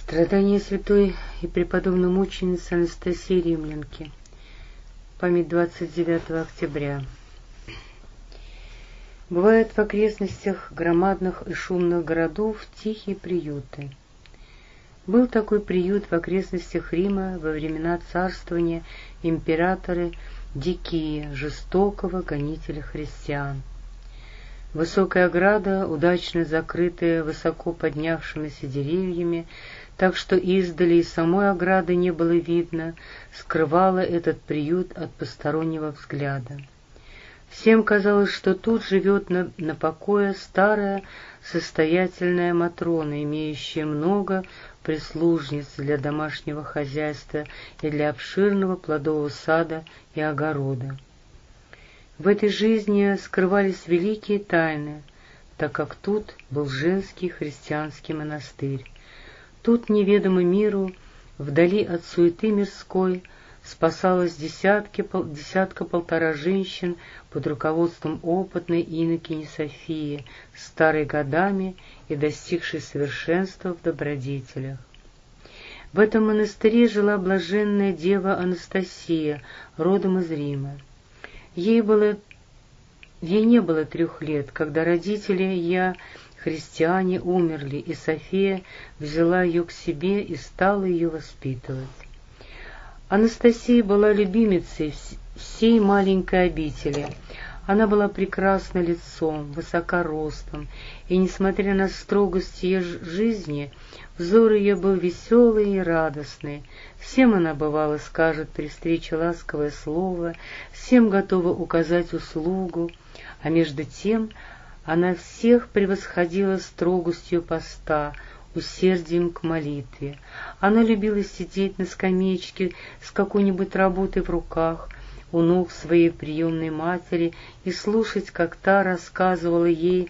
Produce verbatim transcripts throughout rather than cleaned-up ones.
Страдания святой и преподобной мученицы Анастасии Римлянки. Память двадцать девятого октября. Бывают в окрестностях громадных и шумных городов тихие приюты. Был такой приют в окрестностях Рима во времена царствования императора Дикия, жестокого гонителя христиан. Высокая ограда, удачно закрытая высоко поднявшимися деревьями, так что издали и самой ограды не было видно, скрывала этот приют от постороннего взгляда. Всем казалось, что тут живет на, на покое старая состоятельная матрона, имеющая много прислужниц для домашнего хозяйства и для обширного плодового сада и огорода. В этой жизни скрывались великие тайны, так как тут был женский христианский монастырь. Тут, неведомо миру, вдали от суеты мирской, спасалось десятки, десятка-полтора женщин под руководством опытной инокини Софии, старой годами и достигшей совершенства в добродетелях. В этом монастыре жила блаженная дева Анастасия, родом из Рима. Ей было, ей не было трех лет, когда родители я, христиане, умерли, и София взяла ее к себе и стала ее воспитывать. Анастасия была любимицей всей маленькой обители. Она была прекрасна лицом, высока ростом, и, несмотря на строгость ее жизни, взор ее был веселый и радостный. Всем она, бывало, скажет при встрече ласковое слово, всем готова указать услугу, а между тем она всех превосходила строгостью поста, усердием к молитве. Она любила сидеть на скамеечке с какой-нибудь работой в руках, у ног своей приемной матери, и слушать, как та рассказывала ей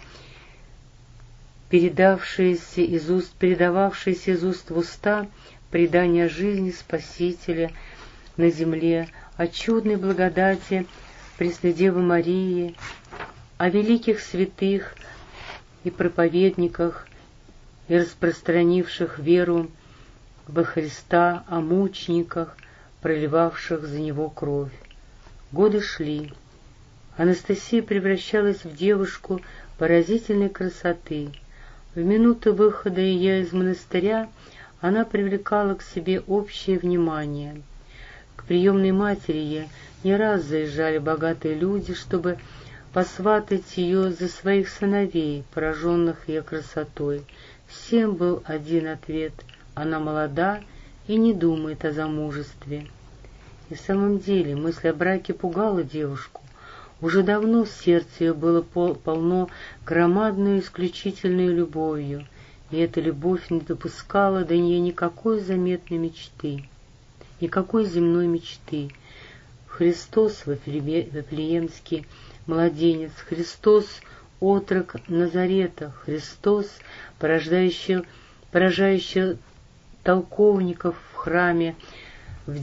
передавшиеся из уст, передававшиеся из уст в уста предания жизни Спасителя на земле, о чудной благодати Пресной Девы Марии, о великих святых и проповедниках, и распространивших веру во Христа, о мучениках, проливавших за Него кровь. Годы шли. Анастасия превращалась в девушку поразительной красоты. В минуты выхода ее из монастыря она привлекала к себе общее внимание. К приемной матери ей не раз заезжали богатые люди, чтобы посватать ее за своих сыновей, пораженных ее красотой. Всем был один ответ: она молода и не думает о замужестве. И в самом деле мысль о браке пугала девушку. Уже давно сердце ее было полно громадной исключительной любовью, и эта любовь не допускала до нее никакой заметной мечты, никакой земной мечты. Христос Вифлеемский младенец, Христос отрок Назарета, Христос, порождающий, поражающий толковников в храме в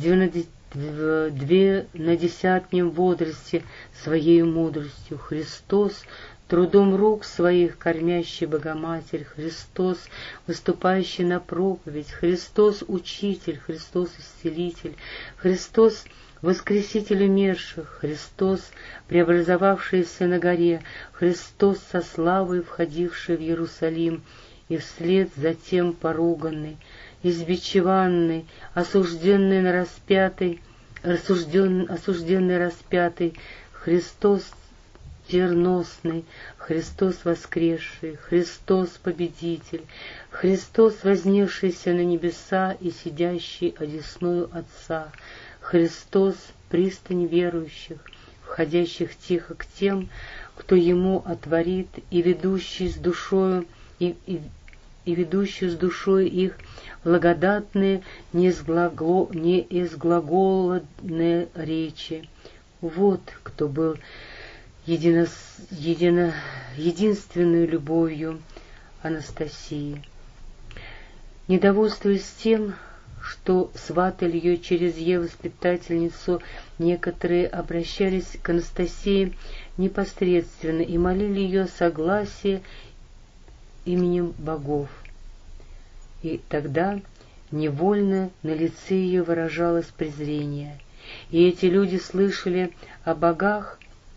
двенадесятнем возрасте своей мудростью, Христос, трудом рук своих кормящий Богоматерь, Христос, выступающий на проповедь, Христос Учитель, Христос Исцелитель, Христос Воскреситель умерших, Христос, преобразовавшийся на горе, Христос со славой входивший в Иерусалим, и вслед затем поруганный, избичеванный, осужденный на распятый, осужден, осужденный распятый, Христос терносный, Христос воскресший, Христос победитель, Христос вознесшийся на небеса и сидящий одесную Отца, Христос пристань верующих, входящих тихо к тем, кто Ему отворит, и ведущий с душою и, и, и ведущий с душой их благодатные неизглаголанные речи. Вот кто был едино, едино, единственной любовью Анастасии. Недовольствуясь тем, что сватали ее через ее воспитательницу, некоторые обращались к Анастасии непосредственно и молили ее о согласии именем богов. И тогда Невольно на лице ее выражалось презрение, и эти люди слышали о богах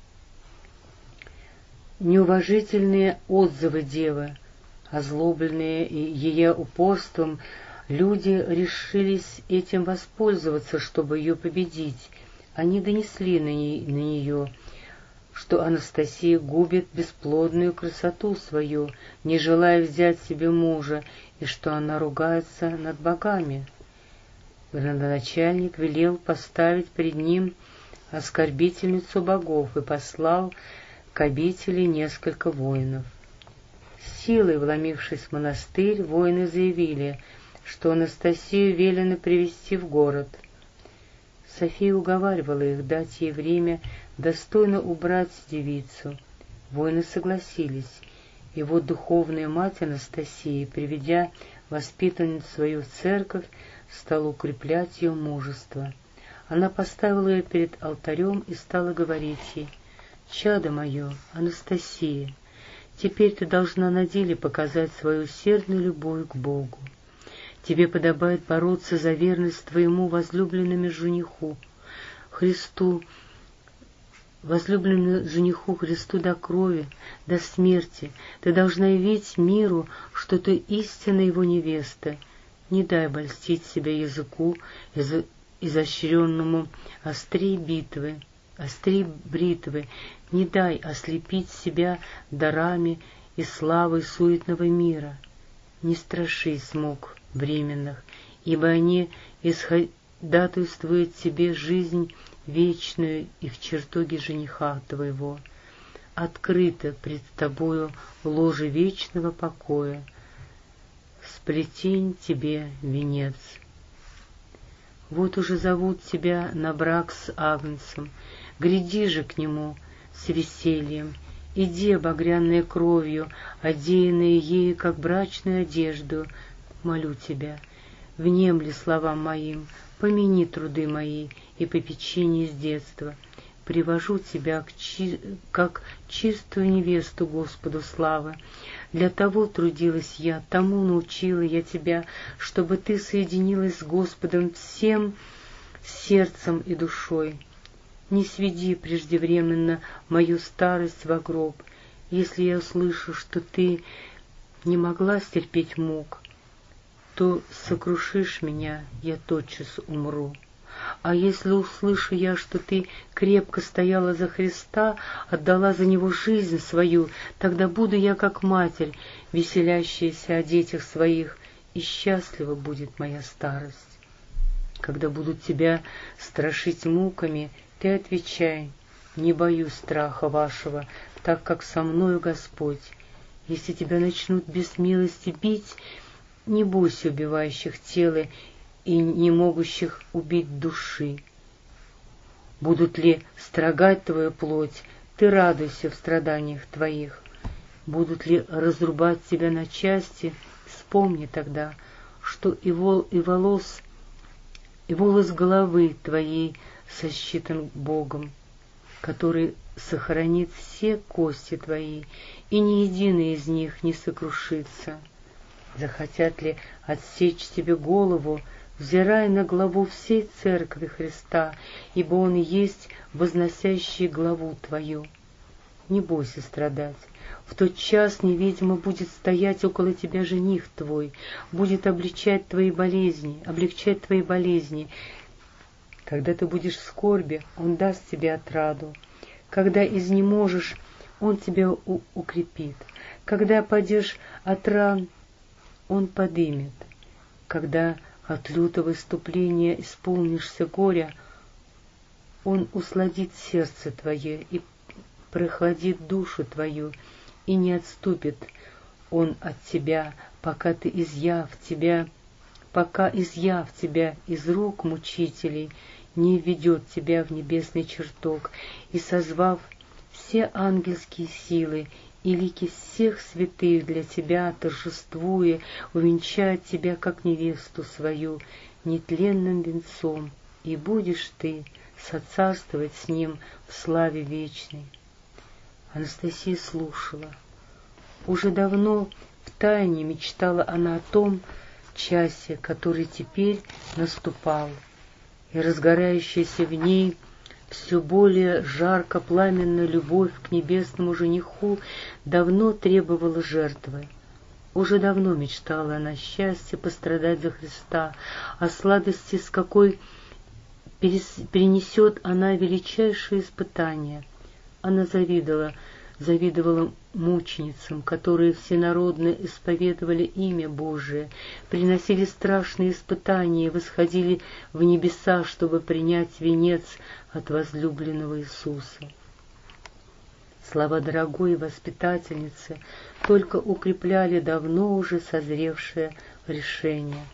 неуважительные отзывы девы. Озлобленные ее упорством, люди решились этим воспользоваться, чтобы ее победить. Они донесли на, ней, на нее, что Анастасия губит бесплодную красоту свою, не желая взять себе мужа, и что она ругается над богами. Градоначальник велел поставить пред ним оскорбительницу богов и послал к обители несколько воинов. Силой вломившись в монастырь, воины заявили, что Анастасию велено привести в город. София уговаривала их дать ей время достойно убрать девицу. Воины согласились, и вот духовная мать Анастасии, приведя воспитанницу свою в церковь, стала укреплять ее мужество. Она поставила ее перед алтарем и стала говорить ей: «Чадо мое, Анастасия, теперь ты должна на деле показать свою усердную любовь к Богу. Тебе подобает бороться за верность твоему возлюбленному жениху, Христу, возлюбленному жениху Христу до крови, до смерти. Ты должна явить миру, что ты истинно его невеста. Не дай обольстить себя языку изо- изощренному острей битвы, острей бритвы, не дай ослепить себя дарами и славой суетного мира. Не страшись мук временных, ибо они исходатайствуют тебе жизнь вечную и в чертоге жениха твоего. Открыто пред тобою ложе вечного покоя, сплетень тебе венец. Вот уже зовут тебя на брак с Агнцем, гряди же к нему с весельем, иди, обогрянная кровью, одеянная ею, как брачную одежду, молю тебя, внемли словам моим, помяни труды мои и попечения с детства. Привожу тебя к чи... как чистую невесту Господу славы. Для того трудилась я, тому научила я тебя, чтобы ты соединилась с Господом всем сердцем и душой. Не сведи преждевременно мою старость во гроб. Если я услышу, что ты не могла стерпеть мук, то сокрушишь меня, я тотчас умру. А если услышу я, что ты крепко стояла за Христа, отдала за Него жизнь свою, тогда буду я как матерь, веселящаяся о детях своих, и счастлива будет моя старость. Когда будут тебя страшить муками, ты отвечай: не боюсь страха вашего, так как со мною Господь. Если тебя начнут без милости бить, не бойся убивающих тело и не могущих убить души. Будут ли строгать твою плоть, ты радуйся в страданиях твоих. Будут ли разрубать тебя на части, вспомни тогда, что и, вол, и волос, и волос головы твоей сосчитан Богом, который сохранит все кости твои, и ни единая из них не сокрушится. Захотят ли отсечь тебе голову, взирай на главу всей церкви Христа, ибо Он есть возносящий главу твою. Не бойся страдать. В тот час невидимо будет стоять около тебя жених твой, будет облегчать твои болезни, облегчать твои болезни. Когда ты будешь в скорби, Он даст тебе отраду. Когда изнеможешь, Он тебя у- укрепит. Когда падешь от ран, Он подымет. Когда от лютого иступления исполнишься горя, Он усладит сердце твое и прохладит душу твою, и не отступит Он от тебя, пока ты изъяв тебя, пока изъяв тебя из рук мучителей, не введет тебя в небесный чертог, и созвав все ангельские силы и лики всех святых для тебя, торжествуя, увенчает тебя, как невесту свою, нетленным венцом, и будешь ты соцарствовать с ним в славе вечной. Анастасия слушала. Уже давно втайне мечтала она о том, в часе, который теперь наступал, и разгорающаяся в ней все более жарко пламенная любовь к небесному жениху давно требовала жертвы. Уже давно мечтала она о счастье пострадать за Христа, о сладости, с какой перенесет она величайшие испытания. Она завидовала, завидовала мученицам, которые всенародно исповедовали имя Божие, приносили страшные испытания и восходили в небеса, чтобы принять венец от возлюбленного Иисуса. Слова дорогой воспитательницы только укрепляли давно уже созревшее решение.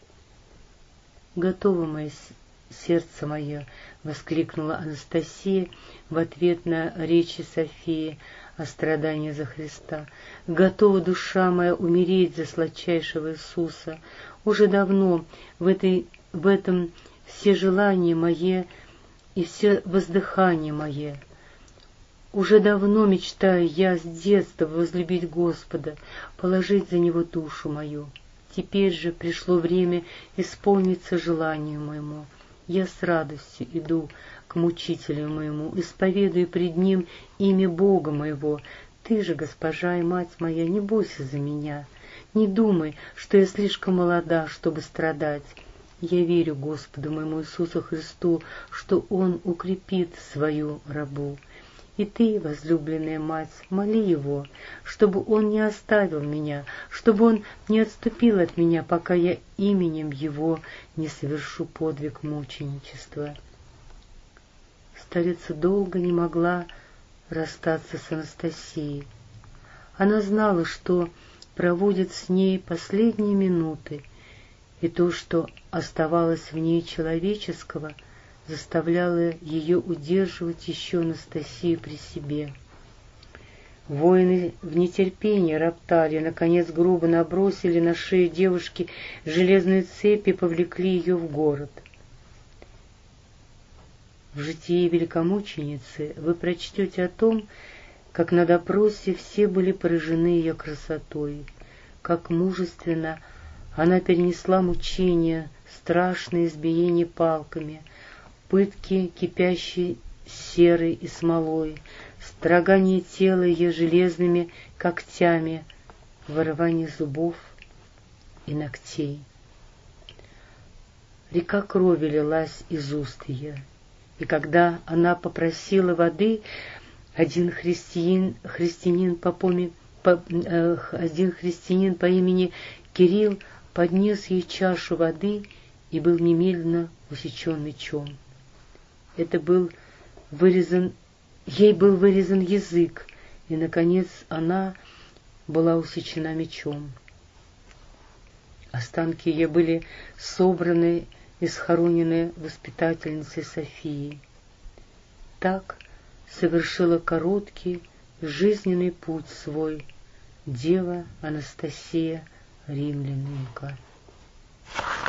«Готово мое сердце мое!» — воскликнула Анастасия в ответ на речи Софии о страдании за Христа. «Готова душа моя умереть за сладчайшего Иисуса. Уже давно в, этой, в этом все желания мои и все воздыхания мои. Уже давно мечтаю я с детства возлюбить Господа, положить за Него душу мою. Теперь же пришло время исполниться желанию моему. Я с радостью иду к мучителю моему, исповедую пред ним имя Бога моего. Ты же, госпожа и мать моя, не бойся за меня. Не думай, что я слишком молода, чтобы страдать. Я верю Господу моему Иисусу Христу, что Он укрепит свою рабу. И ты, возлюбленная мать, моли Его, чтобы Он не оставил меня, чтобы Он не отступил от меня, пока я именем Его не совершу подвиг мученичества». Старица долго не могла расстаться с Анастасией. Она знала, что проводит с ней последние минуты, и то, что оставалось в ней человеческого, заставляло ее удерживать еще Анастасию при себе. Воины в нетерпении роптали, наконец грубо набросили на шею девушки железные цепи и повлекли ее в город. В житии великомученицы вы прочтете о том, как на допросе все были поражены ее красотой, как мужественно она перенесла мучения, страшные избиения палками, пытки, кипящей серой и смолой, строгание тела ее железными когтями, вырывание зубов и ногтей. Река крови лилась из уст ее, и когда она попросила воды, один христианин, христианин, по, поми, по, э, один христианин по имени Кирилл поднес ей чашу воды и был немедленно усечен мечом. Это был вырезан, ей был вырезан язык, и, наконец, она была усечена мечом. Останки ее были собраны и схоронены воспитательницей Софией. Так совершила короткий жизненный путь свой дева Анастасия Римлянинка.